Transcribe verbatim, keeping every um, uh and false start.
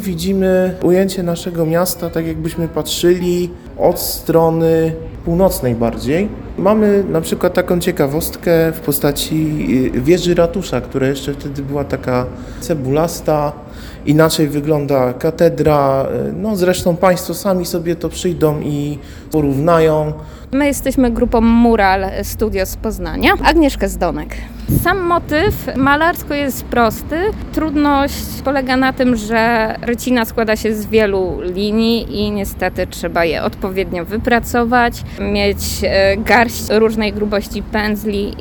Widzimy ujęcie naszego miasta, tak jakbyśmy patrzyli od strony północnej bardziej. Mamy na przykład taką ciekawostkę w postaci wieży ratusza, która jeszcze wtedy była taka cebulasta. Inaczej wygląda katedra. No zresztą Państwo sami sobie to przyjdą i porównają. My jesteśmy grupą Mural Studio z Poznania. Agnieszka Zdonek. Sam motyw malarsko jest prosty. Trudność polega na tym, że rycina składa się z wielu linii i niestety trzeba je odpowiednio wypracować, mieć garść różnej grubości pędzli